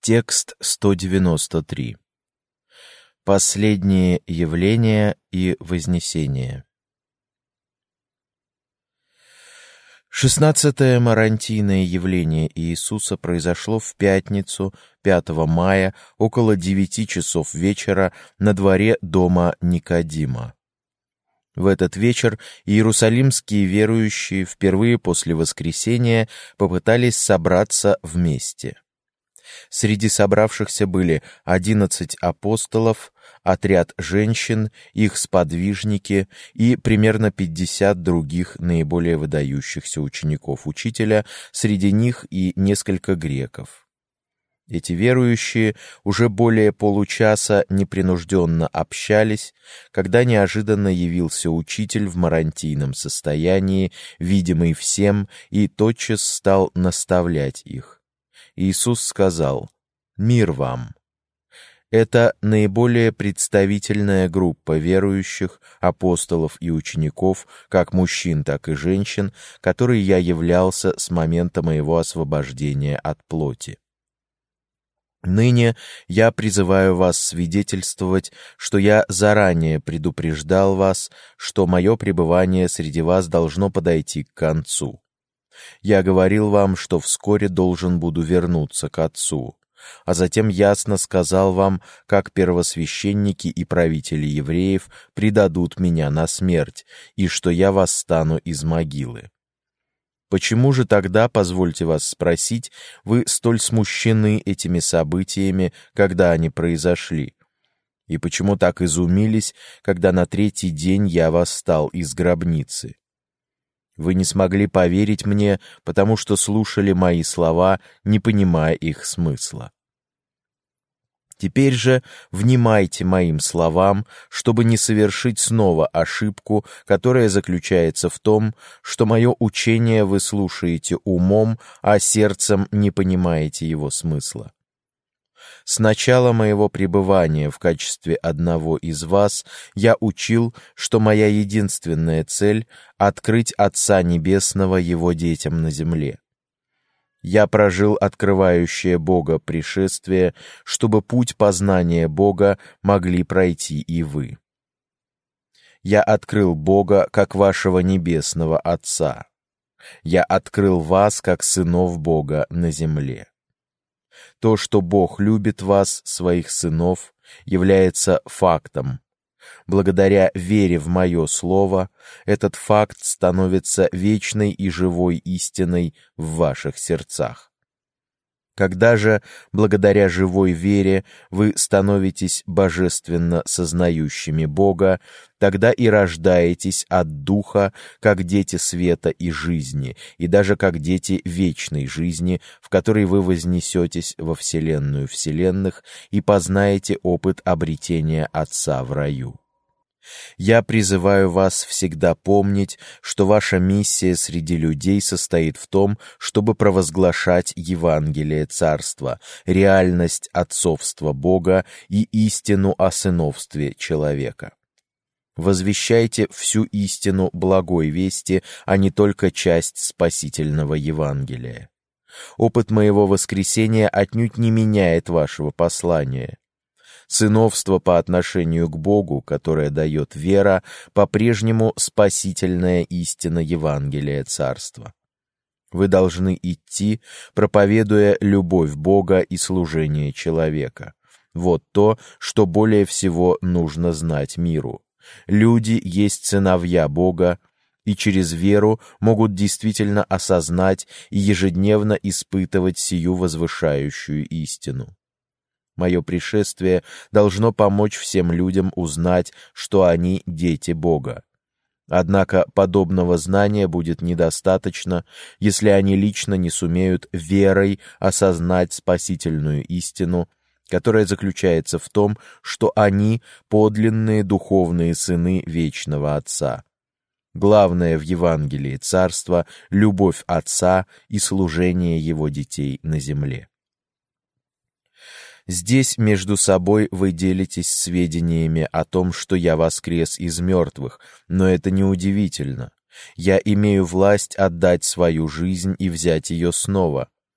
Текст 193. Последние явления и вознесение. 16-е марантийное явление Иисуса произошло в пятницу, 5 мая, около 9 часов вечера на дворе дома Никодима. В этот вечер иерусалимские верующие впервые после воскресения попытались собраться вместе. Среди собравшихся были 11 апостолов, отряд женщин, их сподвижники и примерно 50 других наиболее выдающихся учеников учителя, среди них и несколько греков. Эти верующие уже более получаса непринужденно общались, когда неожиданно явился учитель в марантийном состоянии, видимый всем, и тотчас стал наставлять их. Иисус сказал: «Мир вам». Это наиболее представительная группа верующих, апостолов и учеников, как мужчин, так и женщин, которой я являлся с момента моего освобождения от плоти. Ныне я призываю вас свидетельствовать, что я заранее предупреждал вас, что мое пребывание среди вас должно подойти к концу. Я говорил вам, что вскоре должен буду вернуться к Отцу, а затем ясно сказал вам, как первосвященники и правители евреев предадут меня на смерть, и что я восстану из могилы. Почему же тогда, позвольте вас спросить, вы столь смущены этими событиями, когда они произошли? И почему так изумились, когда на 3-й день я восстал из гробницы? Вы не смогли поверить мне, потому что слушали мои слова, не понимая их смысла. Теперь же внимайте моим словам, чтобы не совершить снова ошибку, которая заключается в том, что мое учение вы слушаете умом, а сердцем не понимаете его смысла. С начала моего пребывания в качестве одного из вас я учил, что моя единственная цель — открыть Отца Небесного Его детям на земле. Я прожил открывающее Бога пришествие, чтобы путь познания Бога могли пройти и вы. Я открыл Бога как вашего Небесного Отца. Я открыл вас как сынов Бога на земле. То, что Бог любит вас, своих сынов, является фактом. Благодаря вере в мое слово, этот факт становится вечной и живой истиной в ваших сердцах. Когда же, благодаря живой вере, вы становитесь божественно сознающими Бога, тогда и рождаетесь от Духа, как дети света и жизни, и даже как дети вечной жизни, в которой вы вознесетесь во вселенную вселенных и познаете опыт обретения Отца в раю. Я призываю вас всегда помнить, что ваша миссия среди людей состоит в том, чтобы провозглашать Евангелие Царства, реальность отцовства Бога и истину о сыновстве человека. Возвещайте всю истину благой вести, а не только часть спасительного Евангелия. Опыт моего воскресения отнюдь не меняет вашего послания. Сыновство по отношению к Богу, которое дает вера, по-прежнему спасительная истина Евангелия Царства. Вы должны идти, проповедуя любовь Бога и служение человека. Вот то, что более всего нужно знать миру. Люди есть сыновья Бога, и через веру могут действительно осознать и ежедневно испытывать сию возвышающую истину. Мое пришествие должно помочь всем людям узнать, что они дети Бога. Однако подобного знания будет недостаточно, если они лично не сумеют верой осознать спасительную истину, которая заключается в том, что они подлинные духовные сыны Вечного Отца. Главное в Евангелии Царства — любовь Отца и служение Его детей на земле. Здесь между собой вы делитесь сведениями о том, что я воскрес из мертвых, но это неудивительно. Я имею власть отдать свою жизнь и взять ее снова.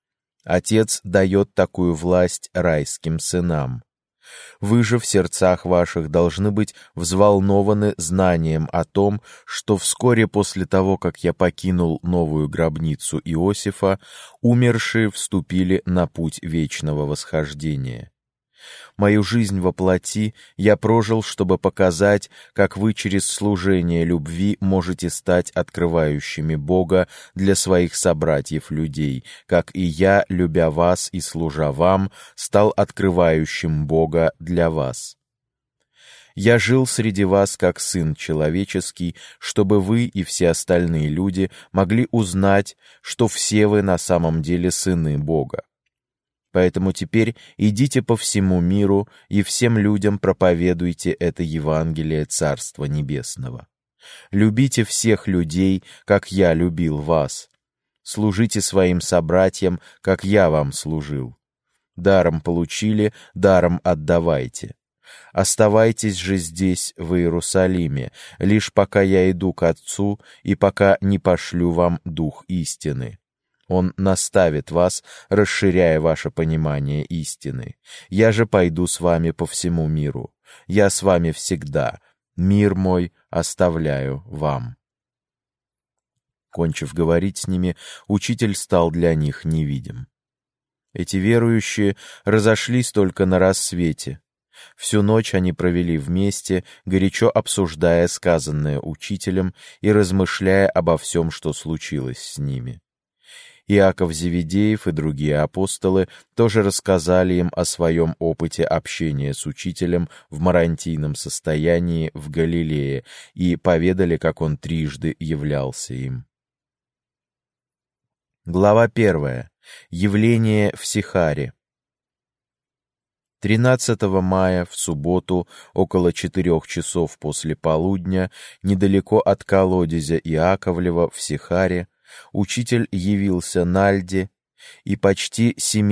Отец дает такую власть райским сынам. Вы же в сердцах ваших должны быть взволнованы знанием о том, что вскоре после того, как я покинул новую гробницу Иосифа, умершие вступили на путь вечного восхождения. Мою жизнь во плоти я прожил, чтобы показать, как вы через служение любви можете стать открывающими Бога для своих собратьев-людей, как и я, любя вас и служа вам, стал открывающим Бога для вас. Я жил среди вас как Сын Человеческий, чтобы вы и все остальные люди могли узнать, что все вы на самом деле сыны Бога. Поэтому теперь идите по всему миру и всем людям проповедуйте это Евангелие Царства Небесного. Любите всех людей, как я любил вас. Служите своим собратьям, как я вам служил. Даром получили, даром отдавайте. Оставайтесь же здесь, в Иерусалиме, лишь пока я иду к Отцу и пока не пошлю вам Дух истины. Он наставит вас, расширяя ваше понимание истины. Я же пойду с вами по всему миру. Я с вами всегда. Мир мой оставляю вам». Кончив говорить с ними, учитель стал для них невидим. Эти верующие разошлись только на рассвете. Всю ночь они провели вместе, горячо обсуждая сказанное учителем и размышляя обо всем, что случилось с ними. Иаков Зеведеев и другие апостолы тоже рассказали им о своем опыте общения с учителем в марантийном состоянии в Галилее и поведали, как он трижды являлся им. Глава 1. Явление в Сихаре. 13 мая, в субботу, около 4 часов после полудня, недалеко от колодезя Иаковлева в Сихаре, учитель явился Нальде и почти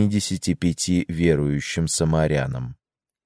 75 верующим самарянам.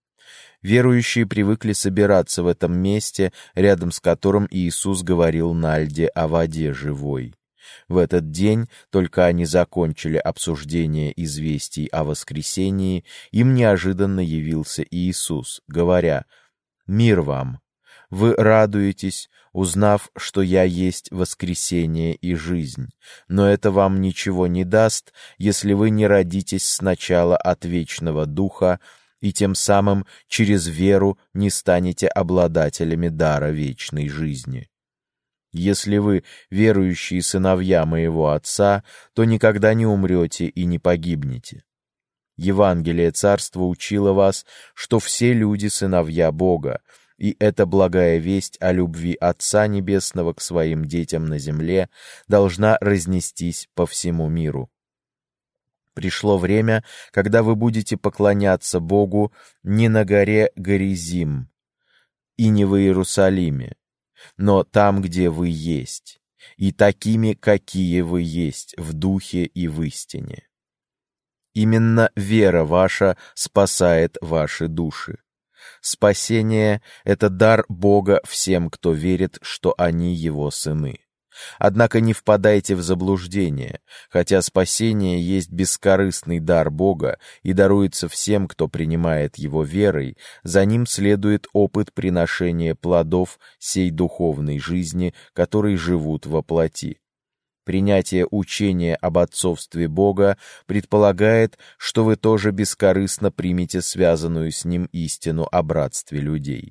Верующие привыкли собираться в этом месте, рядом с которым Иисус говорил Нальде о воде живой. В этот день, только они закончили обсуждение известий о воскресении, им неожиданно явился Иисус, говоря: «Мир вам! Вы радуетесь, узнав, что я есть воскресение и жизнь, но это вам ничего не даст, если вы не родитесь сначала от вечного Духа и тем самым через веру не станете обладателями дара вечной жизни. Если вы верующие сыновья моего Отца, то никогда не умрете и не погибнете. Евангелие Царства учило вас, что все люди сыновья Бога, и эта благая весть о любви Отца Небесного к своим детям на земле должна разнестись по всему миру. Пришло время, когда вы будете поклоняться Богу не на горе Горизим и не в Иерусалиме, но там, где вы есть, и такими, какие вы есть, в духе и в истине. Именно вера ваша спасает ваши души. Спасение — это дар Бога всем, кто верит, что они Его сыны. Однако не впадайте в заблуждение, хотя спасение есть бескорыстный дар Бога и даруется всем, кто принимает его верой, за ним следует опыт приношения плодов сей духовной жизни, которые живут во плоти. Принятие учения об отцовстве Бога предполагает, что вы тоже бескорыстно примете связанную с ним истину о братстве людей.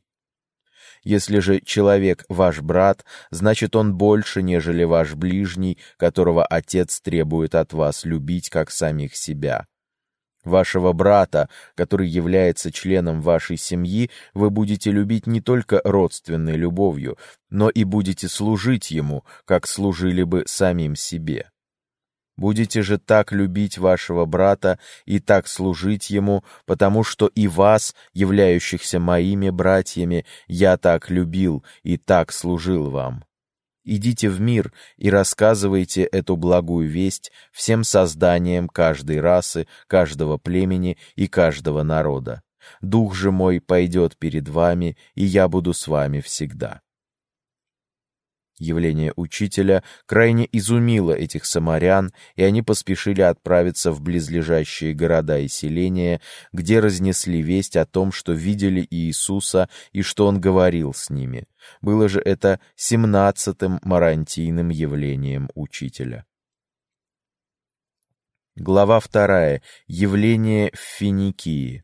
Если же человек ваш брат, значит он больше, нежели ваш ближний, которого Отец требует от вас любить, как самих себя. Вашего брата, который является членом вашей семьи, вы будете любить не только родственной любовью, но и будете служить ему, как служили бы самим себе. Будете же так любить вашего брата и так служить ему, потому что и вас, являющихся моими братьями, я так любил и так служил вам. Идите в мир и рассказывайте эту благую весть всем созданиям каждой расы, каждого племени и каждого народа. Дух же мой пойдет перед вами, и я буду с вами всегда». Явление учителя крайне изумило этих самарян, и они поспешили отправиться в близлежащие города и селения, где разнесли весть о том, что видели Иисуса и что Он говорил с ними. Было же это 17-м марантийным явлением учителя. Глава 2. Явление в Финикии.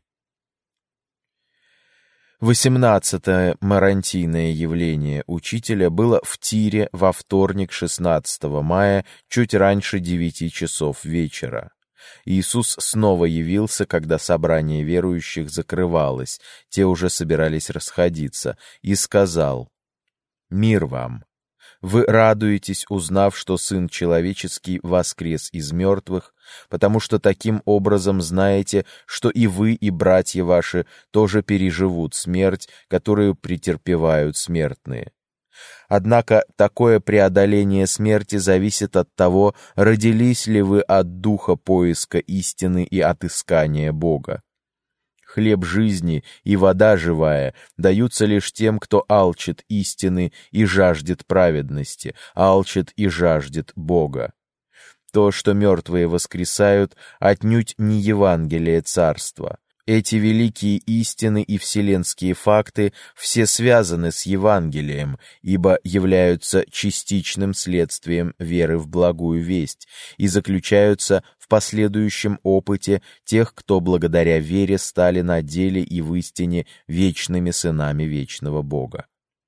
18-е марантийное явление учителя было в Тире во вторник 16 мая, чуть раньше 9 часов вечера. Иисус снова явился, когда собрание верующих закрывалось, те уже собирались расходиться, и сказал: «Мир вам! Вы радуетесь, узнав, что Сын Человеческий воскрес из мертвых, потому что таким образом знаете, что и вы, и братья ваши тоже переживут смерть, которую претерпевают смертные. Однако такое преодоление смерти зависит от того, родились ли вы от духа поиска истины и отыскания Бога. Хлеб жизни и вода живая даются лишь тем, кто алчит истины и жаждет праведности, алчит и жаждет Бога. То, что мертвые воскресают, отнюдь не Евангелие Царства. Эти великие истины и вселенские факты все связаны с Евангелием, ибо являются частичным следствием веры в благую весть и заключаются в последующем опыте тех, кто благодаря вере стали на деле и в истине вечными сынами вечного Бога.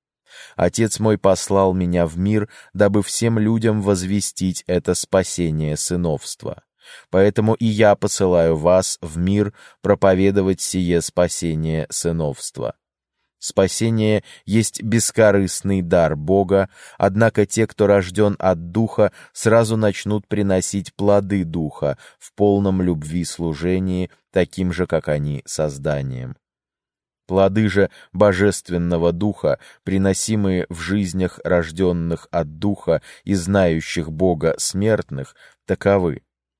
Отец мой послал меня в мир, дабы всем людям возвестить это спасение сыновства. Поэтому и я посылаю вас в мир проповедовать сие спасение сыновства. Спасение есть бескорыстный дар Бога, однако те, кто рожден от Духа, сразу начнут приносить плоды Духа в полном любви служении, таким же, как они, созданием. Плоды же Божественного Духа, приносимые в жизнях рожденных от Духа и знающих Бога смертных, таковы: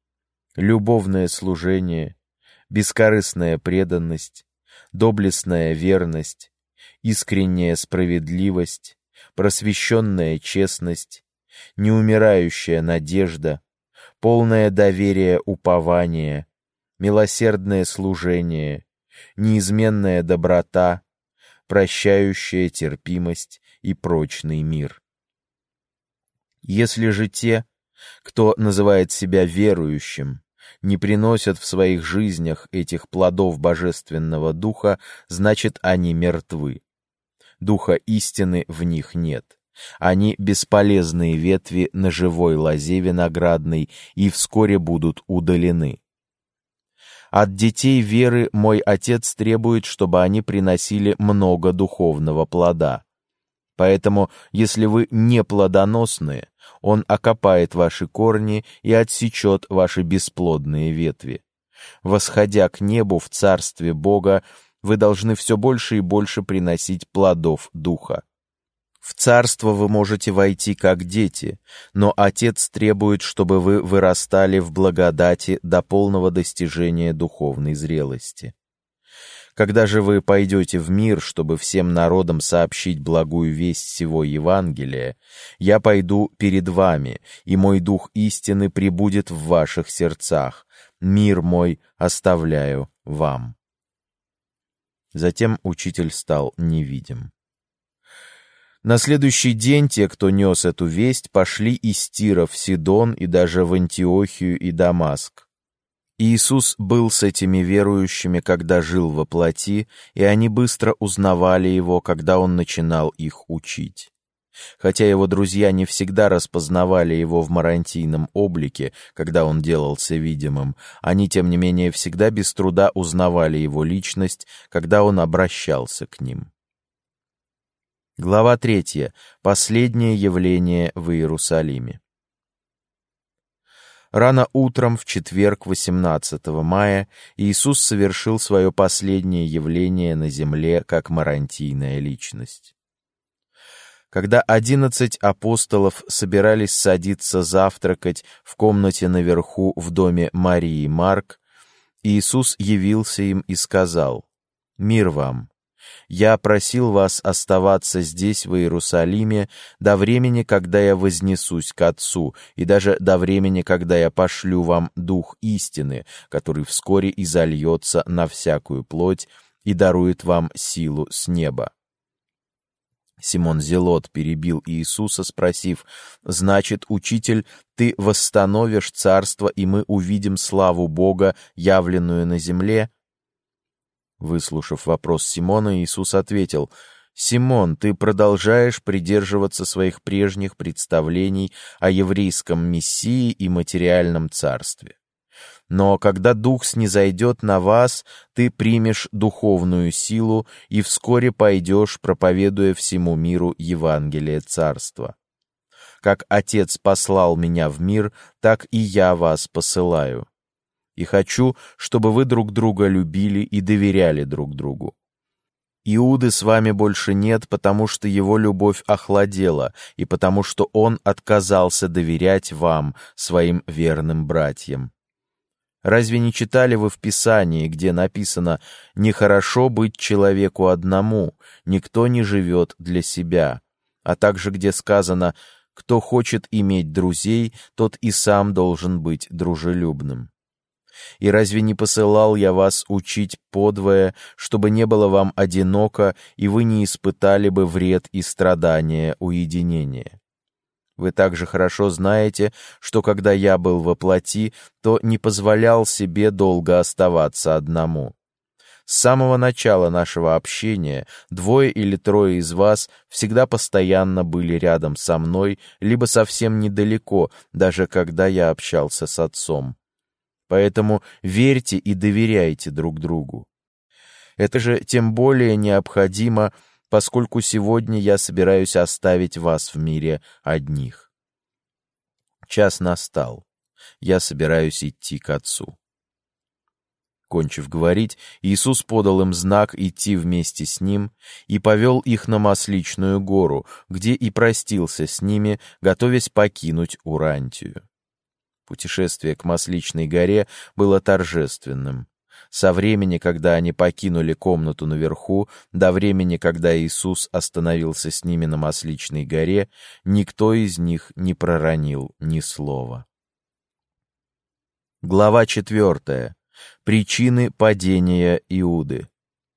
любовное служение, бескорыстная преданность, доблестная верность, искренняя справедливость, просвещенная честность, неумирающая надежда, полное доверие упование, милосердное служение, неизменная доброта, прощающая терпимость и прочный мир. Если же те, кто называет себя верующим, не приносят в своих жизнях этих плодов Божественного Духа, значит, они мертвы. Духа истины в них нет. Они бесполезные ветви на живой лозе виноградной и вскоре будут удалены. От детей веры мой Отец требует, чтобы они приносили много духовного плода. Поэтому, если вы не плодоносные, Он окопает ваши корни и отсечет ваши бесплодные ветви. Восходя к небу в Царстве Бога, вы должны все больше и больше приносить плодов Духа. В Царство вы можете войти как дети, но Отец требует, чтобы вы вырастали в благодати до полного достижения духовной зрелости. Когда же вы пойдете в мир, чтобы всем народам сообщить благую весть сего Евангелия, я пойду перед вами, и мой дух истины пребудет в ваших сердцах. Мир мой оставляю вам». Затем учитель стал невидим. На следующий день те, кто нес эту весть, пошли из Тира в Сидон и даже в Антиохию и Дамаск. Иисус был с этими верующими, когда жил во плоти, и они быстро узнавали Его, когда Он начинал их учить. Хотя Его друзья не всегда распознавали Его в марантийном облике, когда Он делался видимым, они, тем не менее, всегда без труда узнавали Его личность, когда Он обращался к ним. Глава 3. Последнее явление в Иерусалиме. Рано утром в четверг, 18 мая, Иисус совершил свое последнее явление на земле как марантийная личность. Когда 11 апостолов собирались садиться завтракать в комнате наверху в доме Марии Марк, Иисус явился им и сказал: «Мир вам!» Я просил вас оставаться здесь, в Иерусалиме, до времени, когда я вознесусь к Отцу, и даже до времени, когда я пошлю вам Дух истины, который вскоре изольется на всякую плоть и дарует вам силу с неба». Симон Зелот перебил Иисуса, спросив: «Значит, Учитель, ты восстановишь царство, и мы увидим славу Бога, явленную на земле?» Выслушав вопрос Симона, Иисус ответил: «Симон, ты продолжаешь придерживаться своих прежних представлений о еврейском Мессии и материальном царстве. Но когда Дух снизойдет на вас, ты примешь духовную силу и вскоре пойдешь, проповедуя всему миру Евангелие Царства. Как Отец послал меня в мир, так и я вас посылаю. И хочу, чтобы вы друг друга любили и доверяли друг другу. Иуды с вами больше нет, потому что его любовь охладела, и потому что он отказался доверять вам, своим верным братьям. Разве не читали вы в Писании, где написано: «Нехорошо быть человеку одному, никто не живет для себя», а также где сказано: «Кто хочет иметь друзей, тот и сам должен быть дружелюбным». И разве не посылал я вас учить подвое, чтобы не было вам одиноко, и вы не испытали бы вред и страдания уединения? Вы также хорошо знаете, что когда я был во плоти, то не позволял себе долго оставаться одному. С самого начала нашего общения 2 или 3 из вас всегда постоянно были рядом со мной, либо совсем недалеко, даже когда я общался с Отцом. Поэтому верьте и доверяйте друг другу. Это же тем более необходимо, поскольку сегодня я собираюсь оставить вас в мире одних. Час настал. Я собираюсь идти к Отцу». Кончив говорить, Иисус подал им знак идти вместе с Ним и повел их на Масличную гору, где и простился с ними, готовясь покинуть Урантию. Путешествие к Масличной горе было торжественным. Со времени, когда они покинули комнату наверху, до времени, когда Иисус остановился с ними на Масличной горе, никто из них не проронил ни слова. Глава 4. Причины падения Иуды.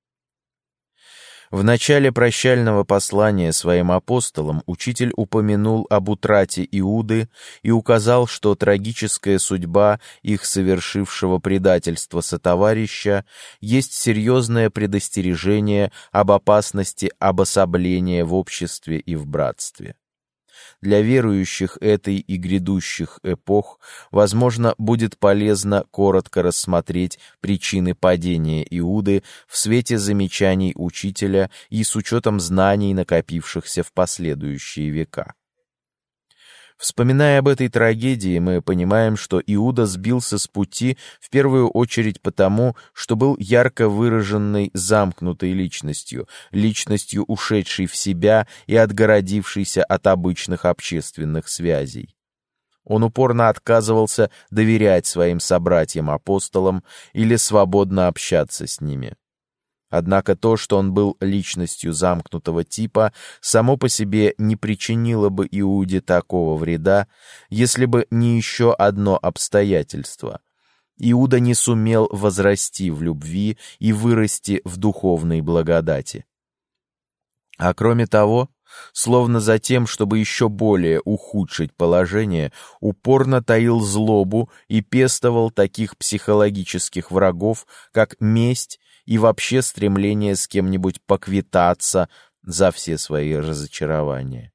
В начале прощального послания своим апостолам Учитель упомянул об утрате Иуды и указал, что трагическая судьба их совершившего предательства сотоварища есть серьезное предостережение об опасности обособления в обществе и в братстве. Для верующих этой и грядущих эпох, возможно, будет полезно коротко рассмотреть причины падения Иуды в свете замечаний Учителя и с учетом знаний, накопившихся в последующие века. Вспоминая об этой трагедии, мы понимаем, что Иуда сбился с пути в первую очередь потому, что был ярко выраженной замкнутой личностью, ушедшей в себя и отгородившейся от обычных общественных связей. Он упорно отказывался доверять своим собратьям-апостолам или свободно общаться с ними. Однако то, что он был личностью замкнутого типа, само по себе не причинило бы Иуде такого вреда, если бы не еще одно обстоятельство. Иуда не сумел возрасти в любви и вырасти в духовной благодати. А кроме того, словно за тем, чтобы еще более ухудшить положение, упорно таил злобу и пестовал таких психологических врагов, как месть и вообще стремление с кем-нибудь поквитаться за все свои разочарования.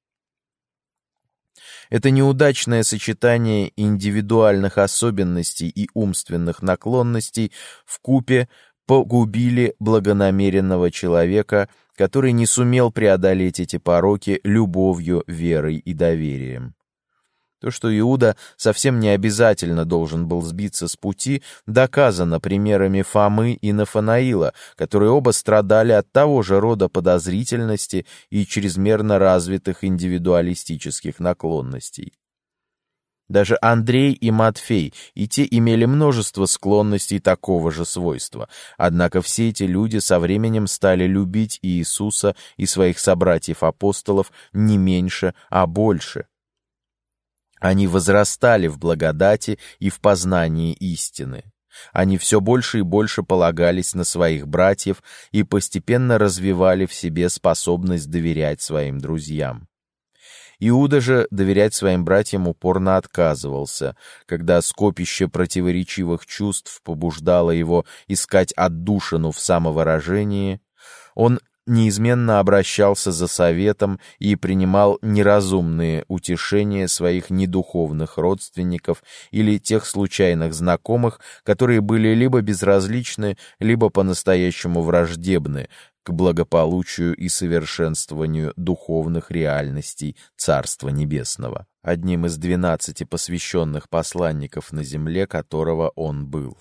Это неудачное сочетание индивидуальных особенностей и умственных наклонностей вкупе погубили благонамеренного человека, который не сумел преодолеть эти пороки любовью, верой и доверием. То, что Иуда совсем не обязательно должен был сбиться с пути, доказано примерами Фомы и Нафанаила, которые оба страдали от того же рода подозрительности и чрезмерно развитых индивидуалистических наклонностей. Даже Андрей и Матфей, и те имели множество склонностей такого же свойства. Однако все эти люди со временем стали любить Иисуса и своих собратьев-апостолов не меньше, а больше. Они возрастали в благодати и в познании истины. Они все больше и больше полагались на своих братьев и постепенно развивали в себе способность доверять своим друзьям. Иуда же доверять своим братьям упорно отказывался, когда скопище противоречивых чувств побуждало его искать отдушину в самовыражении. Он неизменно обращался за советом и принимал неразумные утешения своих недуховных родственников или тех случайных знакомых, которые были либо безразличны, либо по-настоящему враждебны к благополучию и совершенствованию духовных реальностей Царства Небесного, одним из 12 посвященных посланников на земле, которого он был.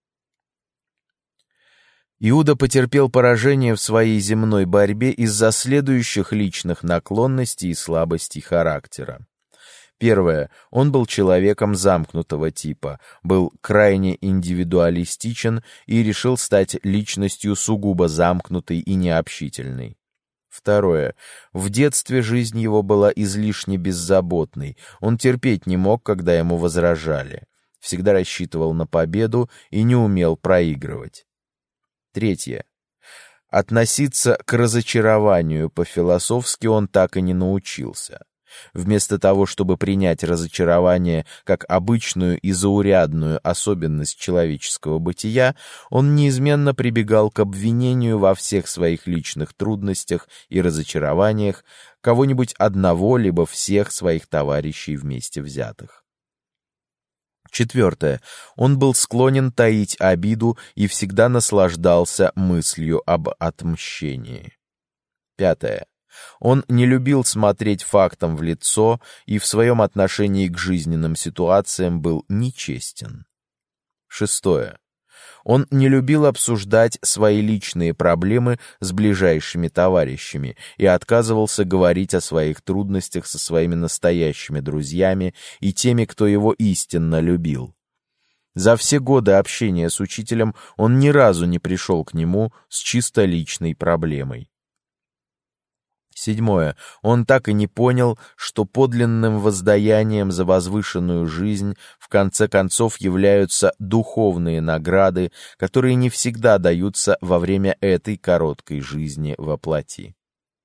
Иуда потерпел поражение в своей земной борьбе из-за следующих личных наклонностей и слабостей характера. Первое. Он был человеком замкнутого типа, был крайне индивидуалистичен и решил стать личностью сугубо замкнутой и необщительной. Второе. В детстве жизнь его была излишне беззаботной, он терпеть не мог, когда ему возражали, всегда рассчитывал на победу и не умел проигрывать. Третье. Относиться к разочарованию по-философски он так и не научился. Вместо того, чтобы принять разочарование как обычную и заурядную особенность человеческого бытия, он неизменно прибегал к обвинению во всех своих личных трудностях и разочарованиях кого-нибудь одного либо всех своих товарищей вместе взятых. Четвертое. Он был склонен таить обиду и всегда наслаждался мыслью об отмщении. Пятое. Он не любил смотреть фактам в лицо и в своем отношении к жизненным ситуациям был нечестен. Шестое. Он не любил обсуждать свои личные проблемы с ближайшими товарищами и отказывался говорить о своих трудностях со своими настоящими друзьями и теми, кто его истинно любил. За все годы общения с учителем он ни разу не пришел к нему с чисто личной проблемой. Седьмое. Он так и не понял, что подлинным воздаянием за возвышенную жизнь в конце концов являются духовные награды, которые не всегда даются во время этой короткой жизни во плоти.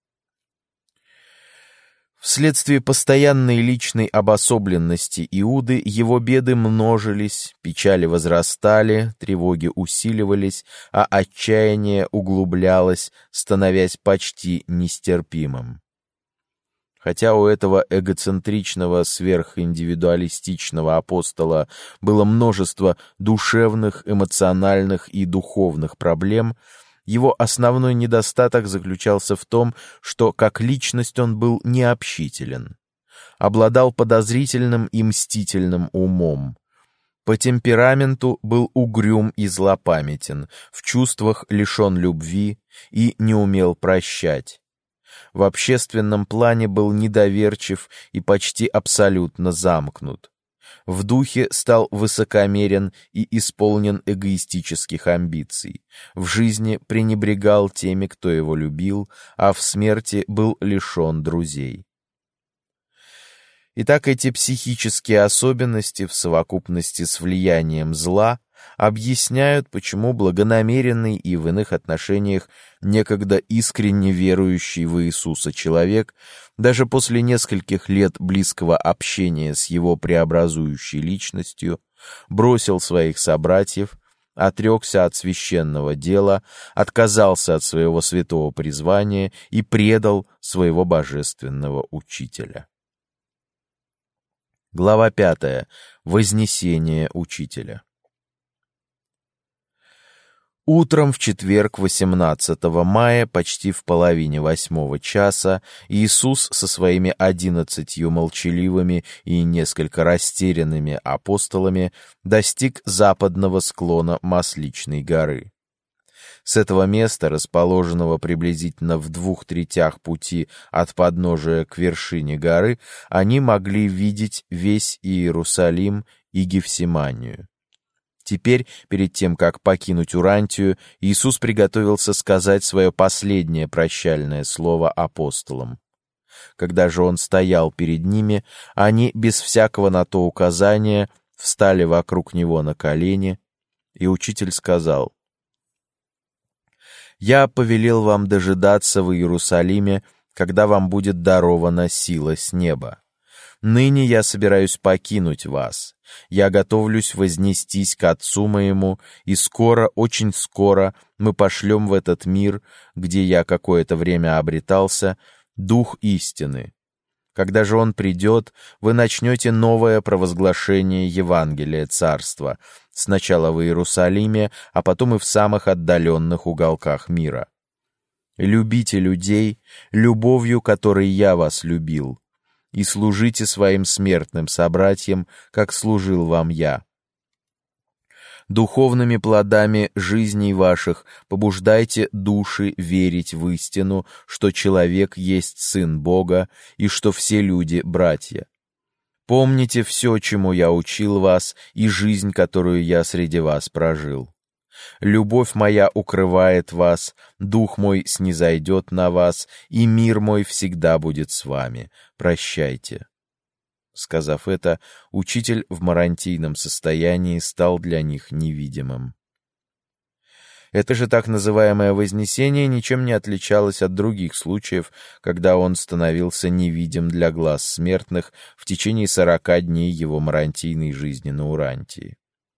Вследствие постоянной личной обособленности Иуды его беды множились, печали возрастали, тревоги усиливались, а отчаяние углублялось, становясь почти нестерпимым. Хотя у этого эгоцентричного, сверхиндивидуалистичного апостола было множество душевных, эмоциональных и духовных проблем, его основной недостаток заключался в том, что как личность он был необщителен, обладал подозрительным и мстительным умом, по темпераменту был угрюм и злопамятен, в чувствах лишен любви и не умел прощать. В общественном плане был недоверчив и почти абсолютно замкнут. В духе стал высокомерен и исполнен эгоистических амбиций. В жизни пренебрегал теми, кто его любил, а в смерти был лишен друзей. Итак, эти психические особенности в совокупности с влиянием зла объясняют, почему благонамеренный и в иных отношениях некогда искренне верующий в Иисуса человек даже после нескольких лет близкого общения с его преобразующей личностью бросил своих собратьев, отрекся от священного дела, отказался от своего святого призвания и предал своего божественного учителя. Глава 5. Вознесение учителя. Утром в четверг 18 мая, почти в половине 8 часа, Иисус со своими 11 молчаливыми и несколько растерянными апостолами достиг западного склона Масличной горы. С этого места, расположенного приблизительно в 2/3 пути от подножия к вершине горы, они могли видеть весь Иерусалим и Гефсиманию. Теперь, перед тем, как покинуть Урантию, Иисус приготовился сказать свое последнее прощальное слово апостолам. Когда же Он стоял перед ними, они, без всякого на то указания, встали вокруг Него на колени, и Учитель сказал: «Я повелел вам дожидаться в Иерусалиме, когда вам будет дарована сила с неба. Ныне я собираюсь покинуть вас. Я готовлюсь вознестись к Отцу моему, и скоро, очень скоро мы пошлем в этот мир, где я какое-то время обретался, Дух истины. Когда же Он придет, вы начнете новое провозглашение Евангелия Царства, сначала в Иерусалиме, а потом и в самых отдаленных уголках мира. Любите людей любовью, которой я вас любил, и служите своим смертным собратьям, как служил вам я. Духовными плодами жизней ваших побуждайте души верить в истину, что человек есть Сын Бога и что все люди — братья. Помните все, чему я учил вас, и жизнь, которую я среди вас прожил. Любовь моя укрывает вас, дух мой снизойдет на вас, и мир мой всегда будет с вами. Прощайте». Сказав это, Учитель в марантийном состоянии стал для них невидимым. Это же так называемое вознесение ничем не отличалось от других случаев, когда Он становился невидим для глаз смертных в течение 40 дней его марантийной жизни на Урантии.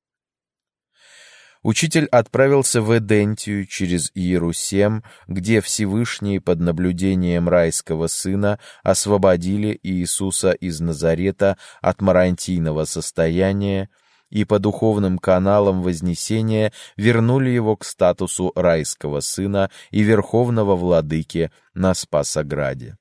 Учитель отправился в Эдентию через Иерусалим, где Всевышний под наблюдением райского сына освободили Иисуса из Назарета от марантийного состояния и по духовным каналам вознесения вернули его к статусу райского сына и верховного владыки на Спасограде.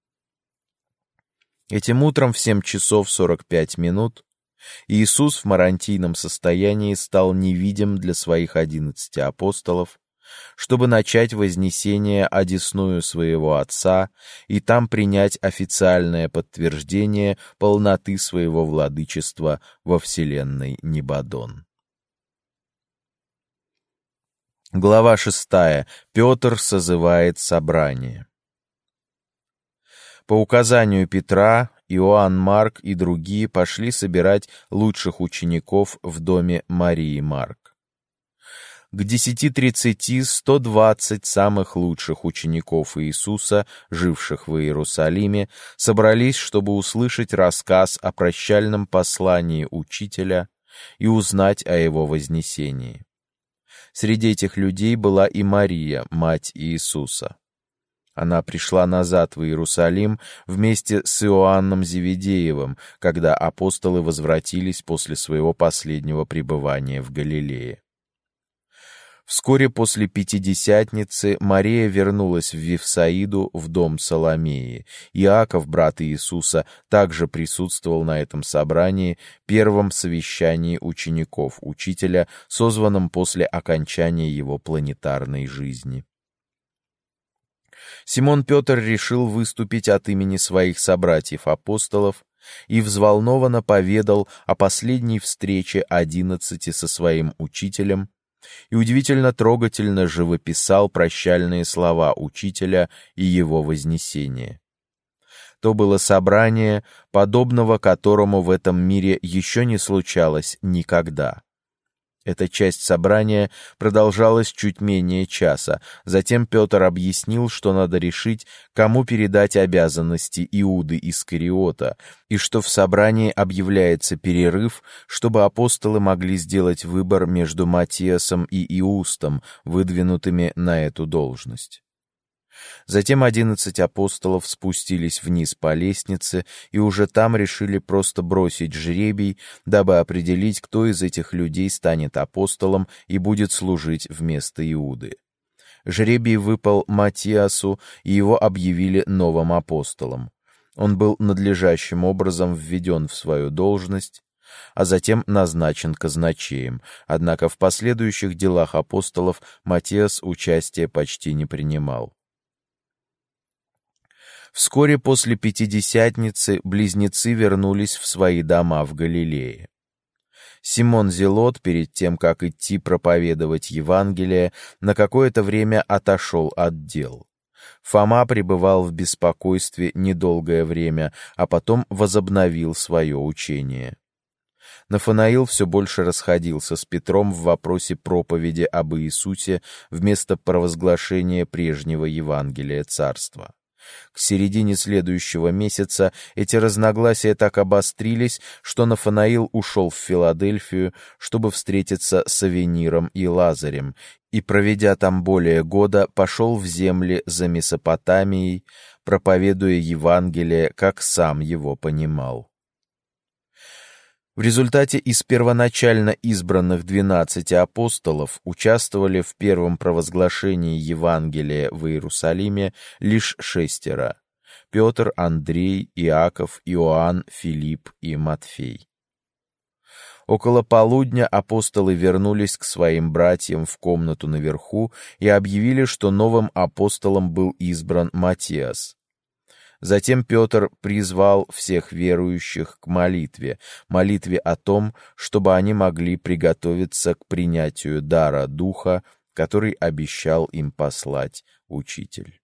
Этим утром в 7 часов 45 минут Иисус в марантийном состоянии стал невидим для своих 11 апостолов, чтобы начать вознесение одесную своего Отца и там принять официальное подтверждение полноты своего владычества во вселенной Небадон. Глава 6. Петр созывает собрание. По указанию Петра, Иоанн Марк и другие пошли собирать лучших учеников в доме Марии Марк. К 10:30 120 самых лучших учеников Иисуса, живших в Иерусалиме, собрались, чтобы услышать рассказ о прощальном послании Учителя и узнать о его вознесении. Среди этих людей была и Мария, мать Иисуса. Она пришла назад в Иерусалим вместе с Иоанном Зеведеевым, когда апостолы возвратились после своего последнего пребывания в Галилее. Вскоре после Пятидесятницы Мария вернулась в Вифсаиду в дом Соломеи. Иаков, брат Иисуса, также присутствовал на этом собрании, первом совещании учеников Учителя, созванном после окончания его планетарной жизни. Симон Петр решил выступить от имени своих собратьев-апостолов и взволнованно поведал о последней встрече 11 со своим учителем и удивительно трогательно живописал прощальные слова Учителя и его вознесение. То было собрание, подобного которому в этом мире еще не случалось никогда. Эта часть собрания продолжалась чуть менее часа. Затем Петр объяснил, что надо решить, кому передать обязанности Иуды Искариота, и что в собрании объявляется перерыв, чтобы апостолы могли сделать выбор между Матиасом и Иустом, выдвинутыми на эту должность. Затем 11 апостолов спустились вниз по лестнице и уже там решили просто бросить жребий, дабы определить, кто из этих людей станет апостолом и будет служить вместо Иуды. Жребий выпал Матиасу, и его объявили новым апостолом. Он был надлежащим образом введен в свою должность, а затем назначен казначеем, однако в последующих делах апостолов Матиас участия почти не принимал. Вскоре после Пятидесятницы близнецы вернулись в свои дома в Галилее. Симон Зелот, перед тем, как идти проповедовать Евангелие, на какое-то время отошел от дел. Фома пребывал в беспокойстве недолгое время, а потом возобновил свое учение. Нафанаил все больше расходился с Петром в вопросе проповеди об Иисусе вместо провозглашения прежнего Евангелия Царства. К середине следующего месяца эти разногласия так обострились, что Нафанаил ушел в Филадельфию, чтобы встретиться с Авениром и Лазарем, и, проведя там более года, пошел в земли за Месопотамией, проповедуя Евангелие, как сам его понимал. В результате из первоначально избранных 12 апостолов участвовали в первом провозглашении Евангелия в Иерусалиме лишь 6: Петр, Андрей, Иаков, Иоанн, Филипп и Матфей. Около полудня апостолы вернулись к своим братьям в комнату наверху и объявили, что новым апостолом был избран Матиас. Затем Петр призвал всех верующих к молитве о том, чтобы они могли приготовиться к принятию дара Духа, который обещал им послать Учитель.